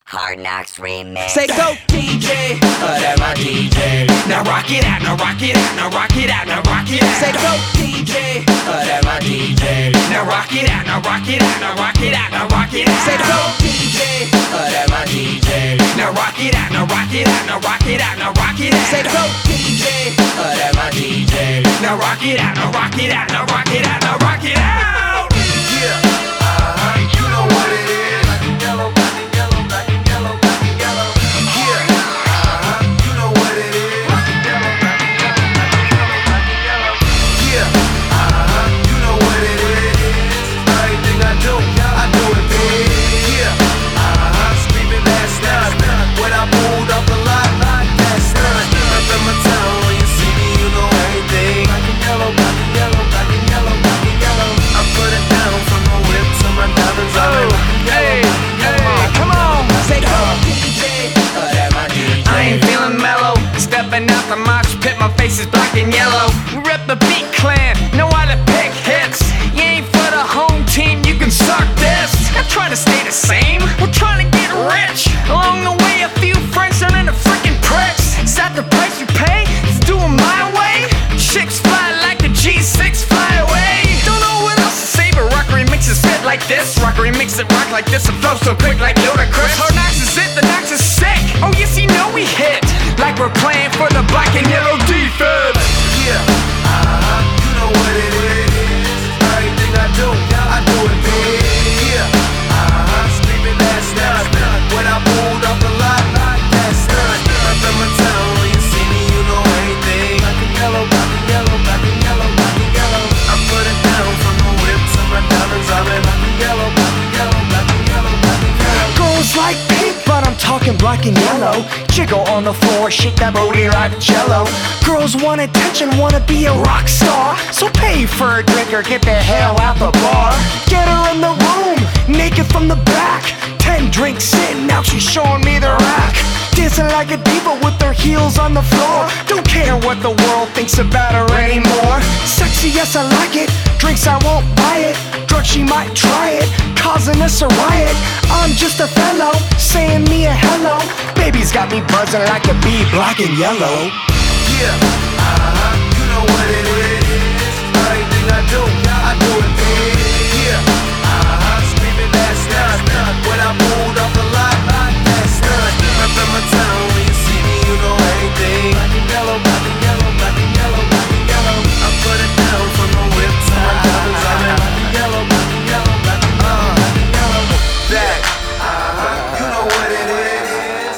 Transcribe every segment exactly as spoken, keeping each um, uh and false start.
Hard Knocks remix. Say go D J, Oh, that my D J. Now rock it out, now rock it out, now rock it out, now rock it out. say go D J, Oh, that my D J. Now rock it out, now rock it out, now rock it out, now rock it out. say go D J, Oh, that my D J. Now rock it out, now rock it out, now rock it out, now rock it out. say go D J, Oh, that my D J. Now rock it out, now rock it out, now rock it out, now rock it out. Yeah, uh-huh, you know what it is. Black and yellow, black and yellow, black and yellow, black and yellow. Yeah, uh-huh, you know what it is. Black and yellow, black and yellow, black and yellow, black and yellow. Yeah, uh-huh, you know what it is. Everything I do, I do it big. Yeah, uh-huh, screaming that's done. When I pulled up the lot, that's done. Up in my town, when you see me, you know everything. Black and yellow, black and yellow, black and yellow, black and yellow. I put it down from the whip to my diamonds. Oh, Hey, hey, come on. say go D J, Oh, that my D J. I ain't feeling mellow, stepping out the mosh pit, my face is black and yellow. Rep the beat clan, know how to pick hits. You ain't for the home team, you can suck this. I try to stay the same, we're trying to get rich. Along the way, a few friends turn into freaking pricks. Is that the price you pay? It's doing my way. Chicks fly like the G six fly away. Don't know what else to say, but rock remixes fit like this. Rock remix it rock like this, and flow so quick like Ludacris. Hard Knocks is it, the Knocks is sick. Oh yes, you know we hit like we're playing for the black and yellow defense. yeah, uh-huh, you know what it is. Everything I do, I do it big. Yeah, uh-huh, screaming that's done. When I pulled up the lot, that's done. Up in my town, when you see me, you know everything. Black and yellow, black and yellow, black and yellow, black and yellow. I put it down from the whip to my diamonds. I'm in black and yellow, black and yellow, black and yellow, black and yellow. Girls like pink, but I'm talking black and yellow. Jiggle on the floor, shake that booty like jello. Girls want attention, wanna be a rock star. So pay for a drink or get the hell out the bar. Get her in the room, naked from the back. Ten drinks in, now she's showing me the rack. Dancing like a diva with her heels on the floor. Don't care what the world thinks about her anymore. Sexy, yes I like it. Drinks, I won't buy it. Drugs, she might try it, causing us a riot. I'm just a fellow, saying me a hello. Baby's got me buzzing like a bee, black and yellow. Yeah, uh-huh, you know what it is. Everything I do, I do it big. Yeah, uh-huh, screaming that's done. When I pulled up the lot, that's done. Up in my town, when you see me, you know everything. Black and yellow, black and yellow, black and yellow, black and yellow. I put it down from the whip to my diamonds. I'm in black and yellow, black and yellow, black and yellow, black and yellow. That, uh-huh, you know what it is.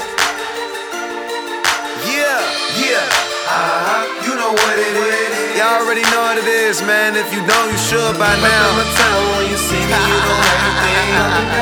Yeah, yeah. Uh-huh, you know what it is. Y'all already know what it is, man. If you don't, you should by now. Up in my town, when you see me, you know everything.